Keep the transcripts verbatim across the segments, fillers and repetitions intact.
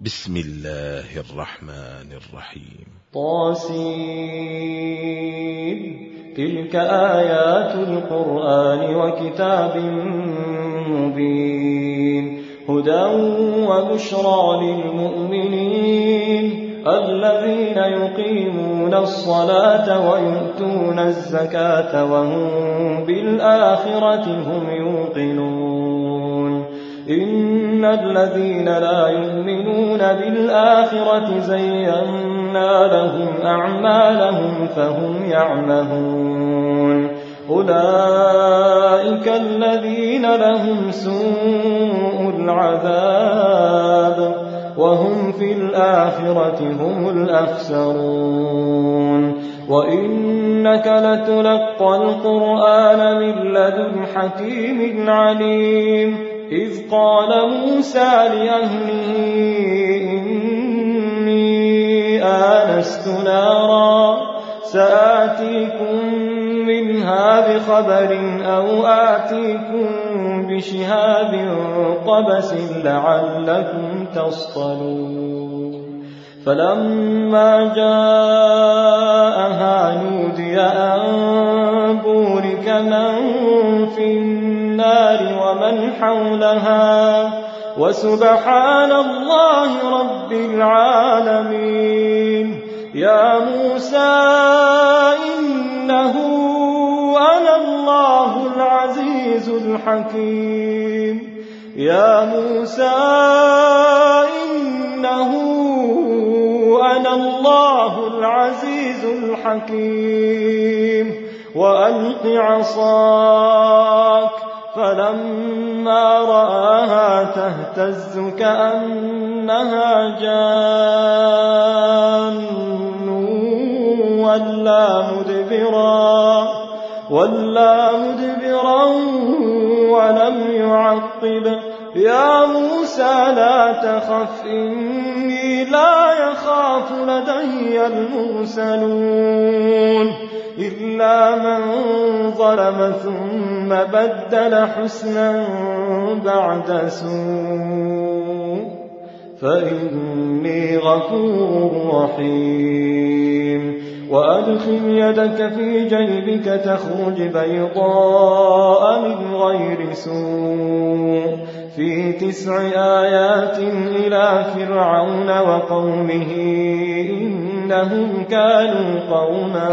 بسم الله الرحمن الرحيم. طاسين. تلك آيات القرآن وكتاب مبين هدى وبشرى للمؤمنين الذين يقيمون الصلاة ويؤتون الزكاة وهم بالآخرة هم يوقنون إن الذين لا يؤمنون بالآخرة زينا لهم أعمالهم فهم يعمهون أولئك الذين لهم سوء العذاب وهم في الآخرة هم الأخسرون وإنك لتلقى القرآن من لدن حكيم عليم إذ قال موسى لأهله إني آنست نارا سآتيكم منها بخبر أو آتيكم بشهاب قبس لعلكم تصطلون فلما جاءها نودي أن بورك من في النار ومن حولها وسبحان الله رب العالمين يا موسى إنه أنا الله العزيز الحكيم يا موسى إنه أنا الله العزيز الحكيم وألق عصاك فلما رآها تهتز كأنها جان ولا مدبرا ولا مدبرا ولم يعقب يا موسى لا تخف إني لا يخاف لدي المرسلون إلا من ظلم ثم بدل حسنا بعد سوء فإني غفور رحيم وأدخل يدك في جيبك تخرج بيضاء من غير سوء في تسع آيات إلى فرعون وقومه إنهم كانوا قوما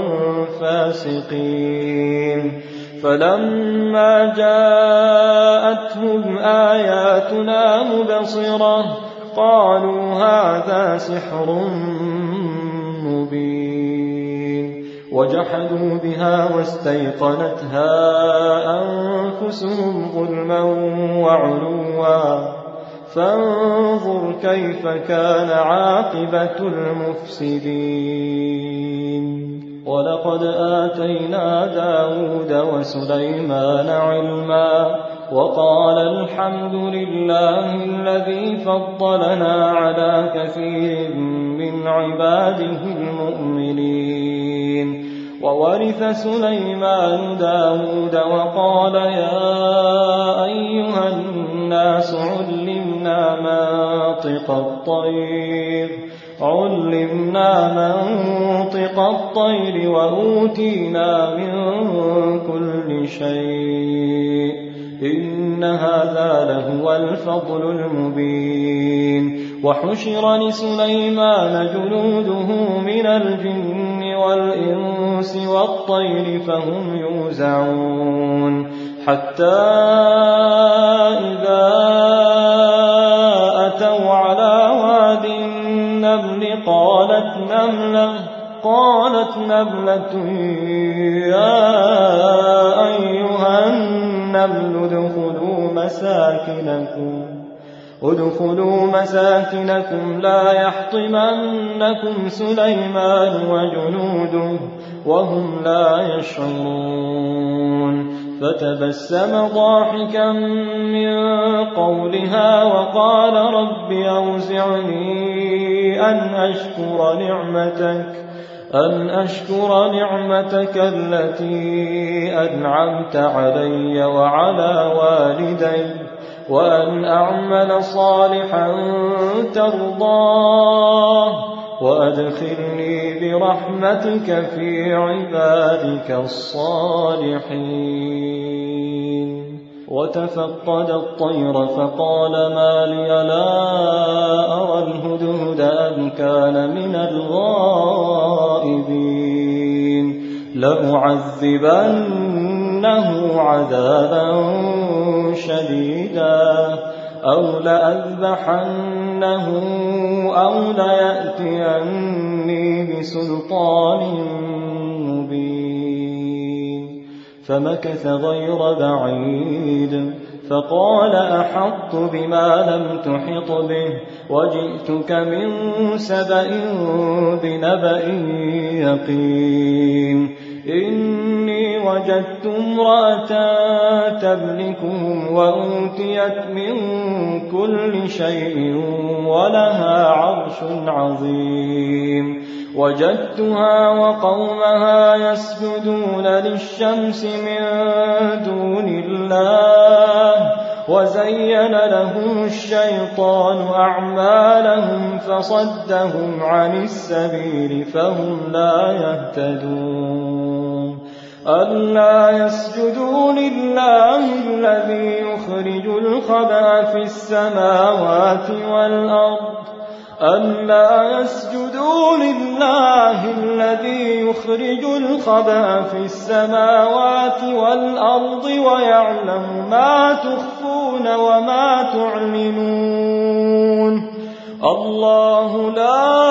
فاسقين فلما جاءتهم آياتنا مبصرة قالوا هذا سحر مبين وجحدوا بها واستيقنتها أنفسهم ظلما وعلوا فانظر كيف كان عاقبة المفسدين ولقد آتينا داود وسليمان علما وقال الحمد لله الذي فضلنا على كثير من عباده المؤمنين وورث سليمان داود وقال يا أيها الناس علمنا منطق الطير علمنا منطق الطير وأوتينا من كل شيء إن هذا لهو الفضل المبين وحشر لسليمان جنوده من الجن والإنس والطير فهم يوزعون حتى إذا أتوا على واد النمل قالت نملة قالت نملة يا أيها النمل ادخلوا مساكنكم ادخلوا مساكنكم لا يحطمنكم سليمان وجنوده وهم لا يشعرون فتبسم ضاحكا من قولها وقال رب أوزعني أن أشكر نعمتك أن أشكر نعمتك التي أنعمت علي وعلى والدي وأن أعمل صالحا ترضاه وأدخلني برحمتك في عبادك الصالحين. وتفقد الطير فقال ما لي لا أرى الهدهد أم كان من الغائبين لأعذبنه عذابا شديدا أو لأذبحنه أو ليأتيني بسلطان مبين. فمكث غير بعيد فقال أحطت بما لم تحط به وجئتك من سبأ بنبأ يقين. إني وجدت امرأة تملكهم وأوتيت من كل شيء ولها عرش عظيم. وجدتها وقومها يسجدون للشمس من دون الله وزين لهم الشيطان أعمالهم فصدهم عن السبيل فهم لا يهتدون. ألا يسجدوا لله الذي يخرج الخبأ في السماوات والأرض ألا يسجدوا لله الذي يخرج الخبأ في السماوات والأرض ويعلم ما تخفون وما تعلنون. الله لا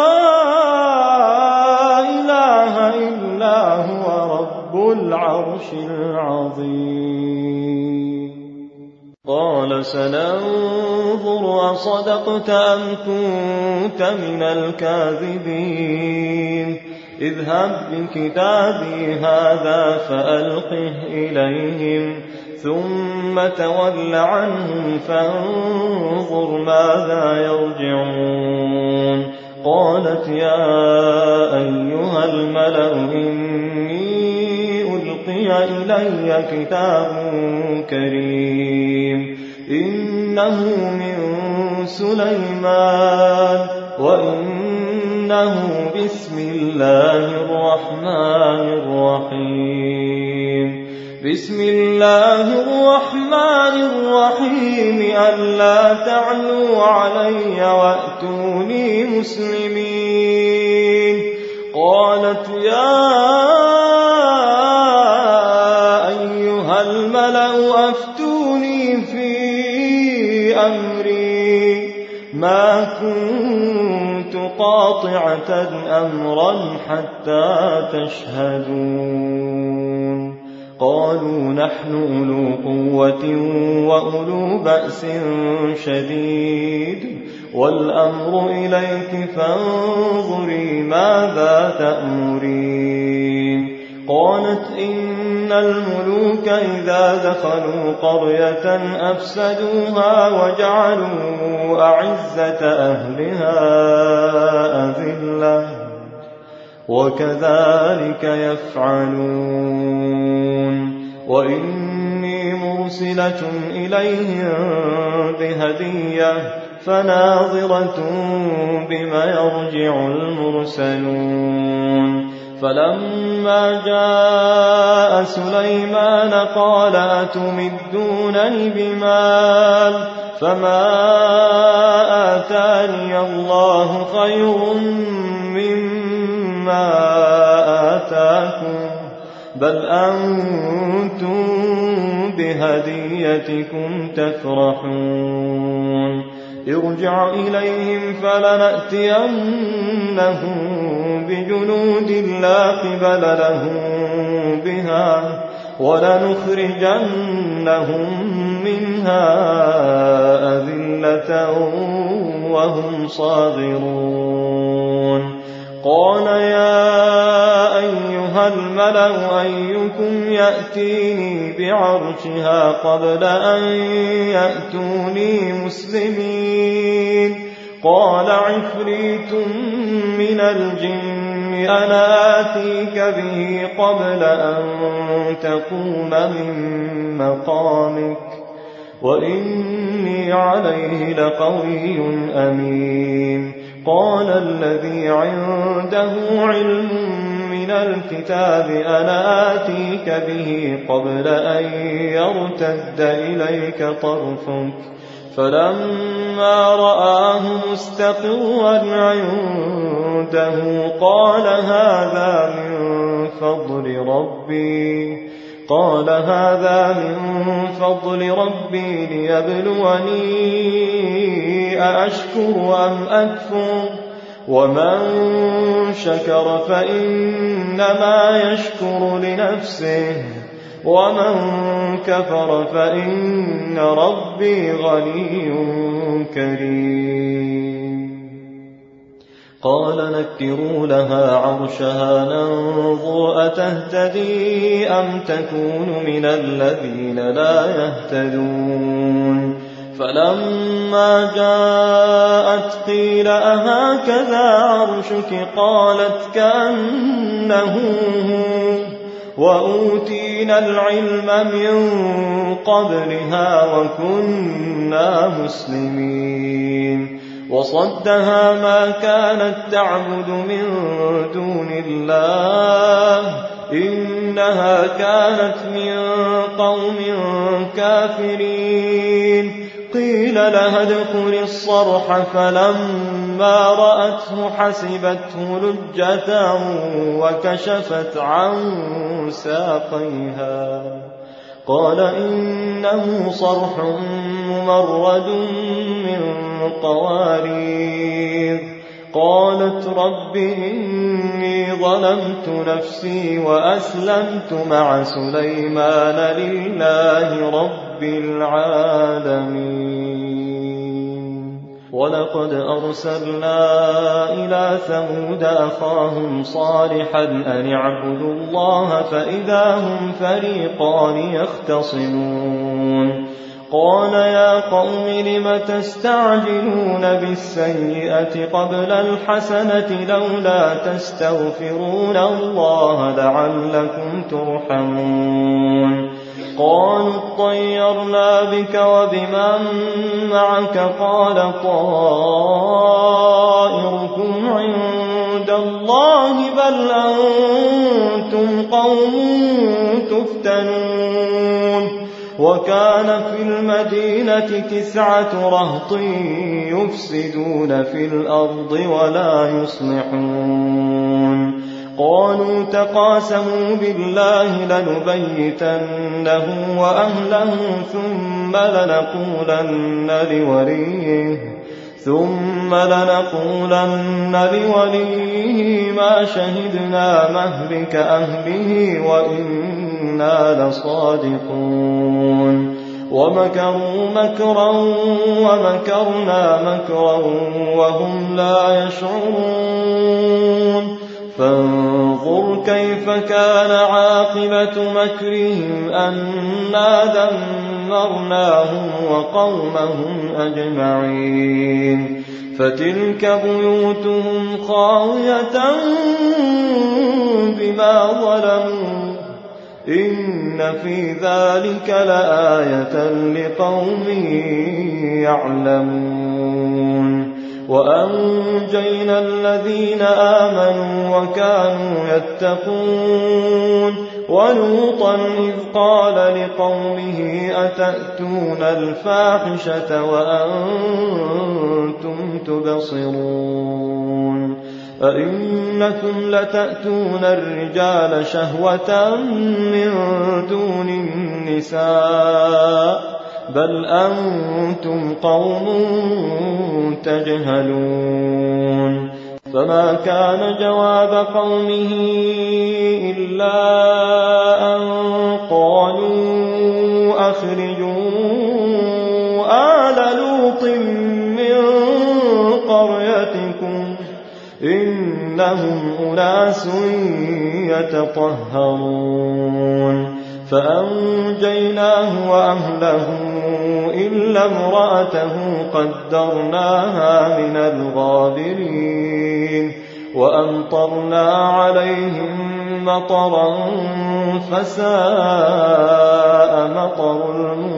إله إلا هو رب العرش العظيم. قال سننظر أصدقت أم كنت من الكاذبين. اذهب بكتابي هذا فألقه إليهم ثم تول عنهم فانظر ماذا يرجعون. قالت يا أيها الملأ إني ألقي إلي كتاب كريم إنه من سليمان وإنه بسم الله الرحمن الرحيم بسم الله الرحمن الرحيم ألا تعلوا علي وأتوني مسلمين. قالت يا أيها الملأ أفتوني في أمري ما كنت قاطعة أمرا حتى تشهدون. قالوا نحن أولو قوة وأولو بأس شديد والأمر إليك فانظري ماذا تأمرين. قالت إن الملوك إذا دخلوا قرية أفسدوها وجعلوا أعزة أهلها أذلة وكذلك يفعلون. وإني مرسلة إليهم بهدية فناظرة بما يرجع المرسلون. فلما جاء سليمان قال أتمدونني بمال فما آتاني الله خير مما آتاكم بل أنتم بهديتكم تفرحون. ارجع إليهم فلنأتينهم بجنود لا قبل لهم بها ولنخرجنهم منها أذلة وهم صاغرون. قال يا أيها الملأ أيكم يأتيني بعرشها قبل أن يأتوني مسلمين. قال عفريت من الجن أنا آتيك به قبل أن تقوم من مقامك وإني عليه لقوي أمين. قال الذي عنده علم من الكتاب أنا آتيك به قبل أن يرتد إليك طرفك فلما رآه مستقرا عنده قال هذا من فضل ربي قال هذا من فضل ربي ليبلوني أأشكر أم أكفر ومن شكر فإنما يشكر لنفسه ومن كفر فإن ربي غني كريم. قال نكروا لها عرشها ننظر أتهتدي أم تكون من الذين لا يهتدون. فلما جاءت قيل أهكذا عرشك قالت كأنه هو وأوتينا العلم من قبلها وكنا مسلمين. وصدها ما كانت تعبد من دون الله إنها كانت من قوم كافرين. قيل لها ادخل الصرح فلما رأته حسبته لجة وكشفت عن ساقيها قال إنه صرح ممرد من قوارير. قالت رب إني ظلمت نفسي وأسلمت مع سليمان لله رب العالمين. ولقد أرسلنا إلى ثمود أخاهم صالحا أن اعبدوا الله فإذا هم فريقان يختصمون. قال يا قوم لم تستعجلون بالسيئة قبل الحسنة لولا تستغفرون الله لعلكم ترحمون. قالوا اطيرنا بك وبمن معك قال طائركم عند الله بل أنتم قوم تفتنون. وكان في المدينة تسعة رهط يفسدون في الأرض ولا يصلحون. قالوا تقاسموا بالله لنبيتنه وأهله ثم لنقولن لوليه ثم لنقولن لوليه ما شهدنا مهلك أهله وإنا لصادقون. ومكروا مكرا ومكرنا مكرا وهم لا يشعرون. فانظر كيف كان عاقبة مكرهم أنا دمرناهم وقومهم أجمعين. فتلك بيوتهم خاوية بما ظلموا إن في ذلك لآية لقوم يعلمون. وأنجينا الذين آمنوا وكانوا يتقون. ولوطا إذ قال لقومه أتأتون الفاحشة وأنتم تبصرون أئنكم لتأتون الرجال شهوة من دون النساء بل أنتم قوم تجهلون. فما كان جواب قومه إلا أن قالوا أخرجوا آل لوط من قريتكم إنهم أناس يتطهرون. فأنجيناه وأهله إلا امرأته قدرناها من الغابرين. وأمطرنا عليهم مطرا فساء مطر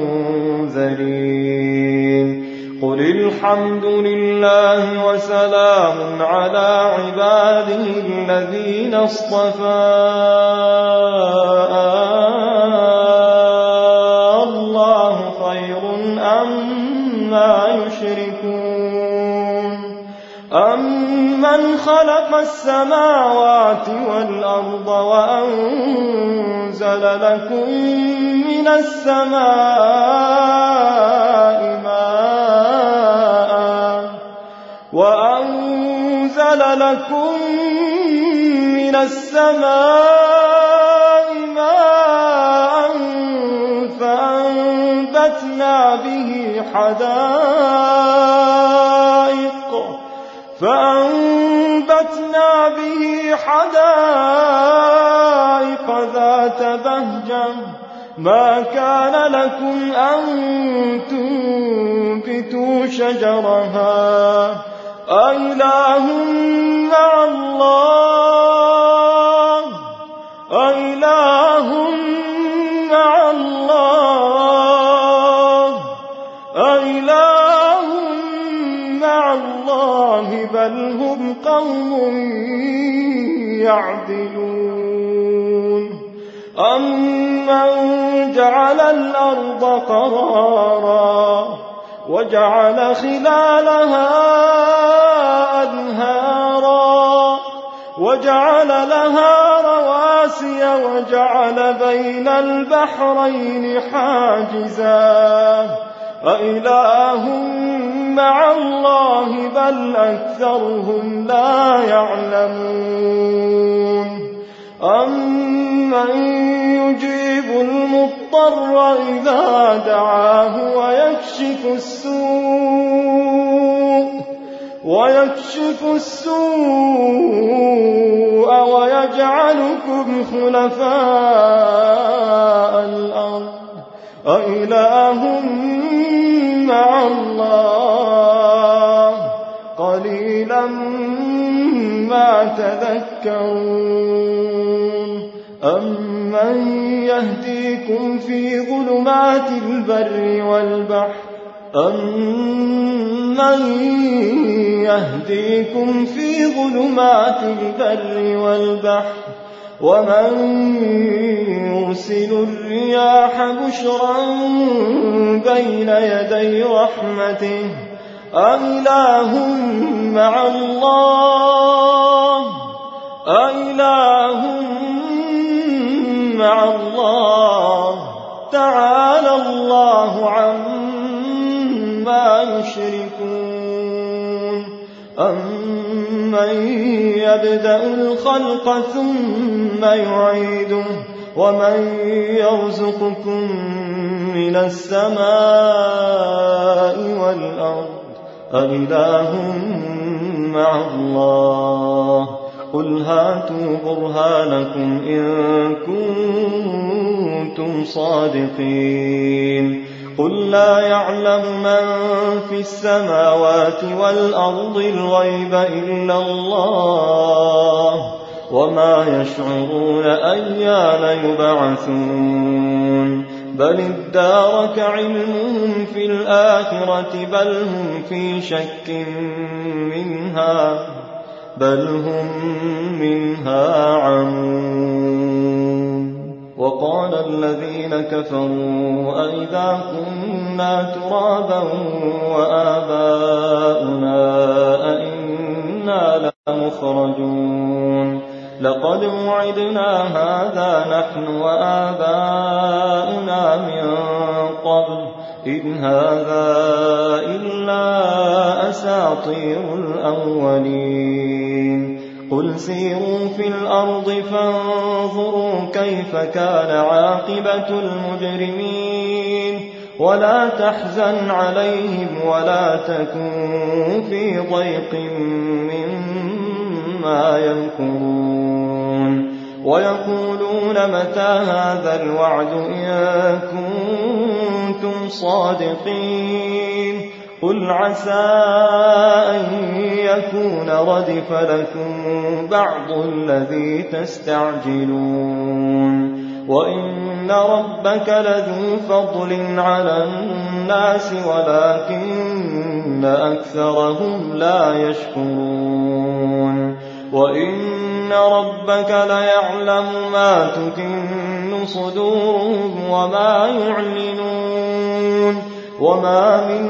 المنذرين قل الحمد لله وسلام على عباده الذين اصطفى الله خير أما يشركون أمن خلق السماوات والأرض وأنزل لكم من السماء ماء وأنزل لكم من السماء ماء فأنبتنا به حدائق فأنبتنا به حدائق ذات بهجة ما كان لكم أن تنبتوا شجرها أإله مع الله أإله مع الله أإله مع الله بل هم قوم يعدلون أمن جعل الأرض قرارا وجعل خلالها أنهارا وجعل لها رواسي وجعل بين البحرين حاجزا أإله مع الله بل أكثرهم لا يعلمون أمن يجيب المضطر إذا دعاه ويكشف السوء ويكشف السوء ويجعلكم خلفاء الأرض أإله مع الله قليلا ما تذكرون أمن يهديكم في ظلمات البر والبحر أمن يهديكم في ظلمات البر والبحر ومن يرسل الرياح بشرا بين يدي رحمته أإله مع الله أإله مع الله تعالى الله عما يشركون أمن يبدأ الخلق ثم يعيده ومن يرزقكم من السماء والأرض أإله مع الله قل هاتوا برهانكم إن كنتم صادقين قل لا يعلم من في السماوات والأرض الغيب إلا الله وما يشعرون أيان يبعثون بل ادارك علمهم في الآخرة بل هم في شك منها بل هم منها عمون وقال الذين كفروا أئذا كنا ترابا وآباؤنا أئنا لمخرجون لقد وعدنا هذا نحن وآباؤنا من قبل إن هذا إلا أساطير الأولين قل سيروا في الأرض فانظروا كيف كان عاقبة المجرمين ولا تحزن عليهم ولا تكن في ضيق مما يمكرون ويقولون متى هذا الوعد إن كنتم صادقين قل عسى أن يكون ردف لكم بعض الذي تستعجلون وإن ربك لذو فضل على الناس ولكن أكثرهم لا يشكرون وإن ربك ليعلم ما تكن صدورهم وما يعلنون وما من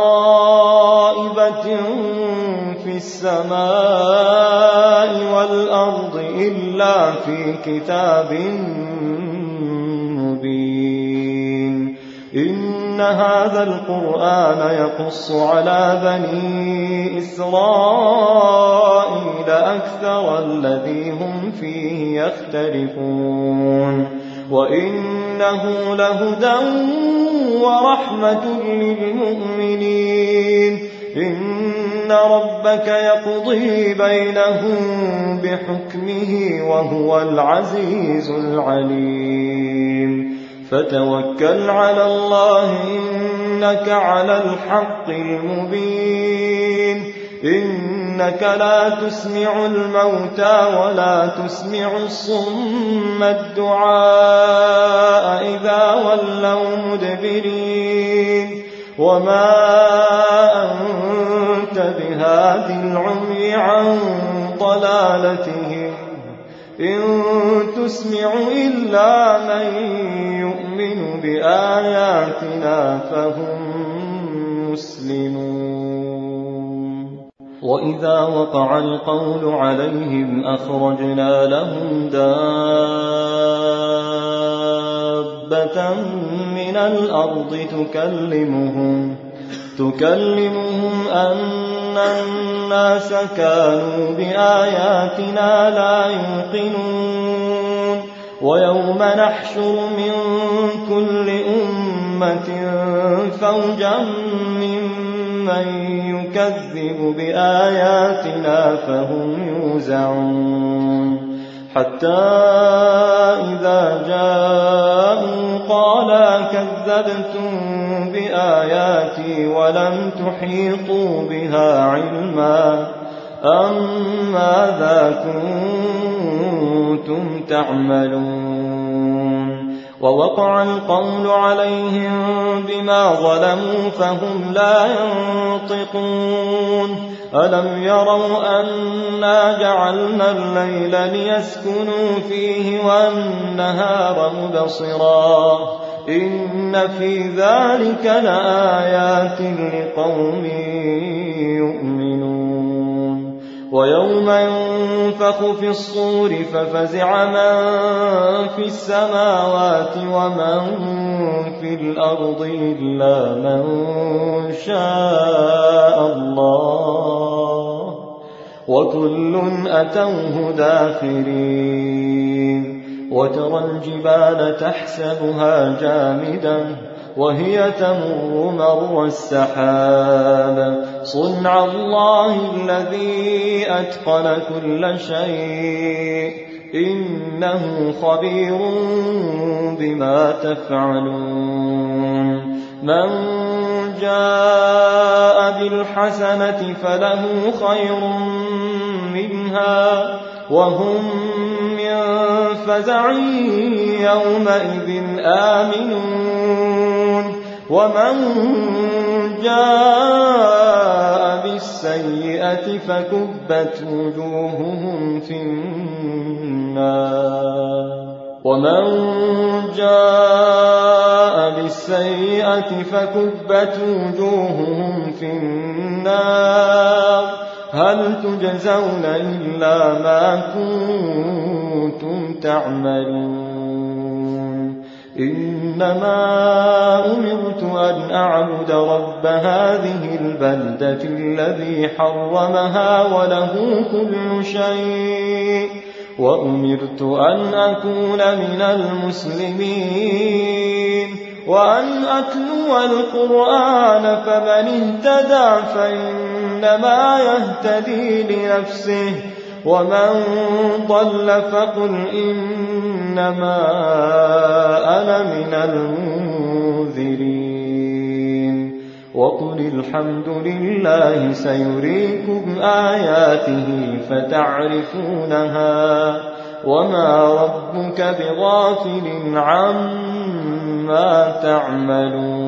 غائبة في السماء والأرض إلا في كتاب مبين إن هذا القرآن يقص على بني إسرائيل أكثر الذي هم فيه يختلفون وإنه لهدى ورحمة للمؤمنين إن ربك يقضي بينهم بحكمه وهو العزيز العليم فتوكل على الله إنك على الحق المبين إنك لا تسمع الموتى ولا تسمع الصم الدعاء إذا ولوا مدبرين وما أنت بهاد العمي عن ضلالتهم إن تسمع إلا من يؤمن بآياتنا فهم مسلمون وإذا وقع القول عليهم أخرجنا لهم دابة من الأرض تكلمهم تكلمهم أن الناس كانوا بآياتنا لا يوقنون ويوم نحشر من كل أمة فوجا ممن يكذب بآياتنا فهم يوزعون حتى إذا جاءوا قال كذبتم بآياتي ولم تحيطوا بها علما أم ماذا كنتم تعملون ووقع القول عليهم بما ظلموا فهم لا ينطقون ألم يروا أنا جعلنا الليل ليسكنوا فيه والنهار مبصرا إن في ذلك لآيات لقوم يؤمنون ويوم ينفخ في الصور ففزع من في السماوات ومن في الأرض إلا من شاء الله وكل أتوه داخرين وترى الجبال تحسبها جامدة وهي تمر مر السحاب صنع الله الذي أتقن كل شيء إنه خبير بما تفعلون من جاء بالحسنة فله خير منها وهم من فزع يومئذ آمنون ومن جاء بالسيئة فكبت وجوههم في النار ومن جاء بالسيئة فكبت وجوههم في النار هل تجزون إلا ما كنتم تعملون إنما أمرت أن أعبد رب هذه البلدة الذي حرمها وله كل شيء وأمرت أن أكون من المسلمين وأن أتلو القرآن فمن اهتدى فإنما يهتدي لنفسه ومن ضل فقل إنما أنا من المنذرين وقل الحمد لله سيريكم آياته فتعرفونها وما ربك بغافل عما تعملون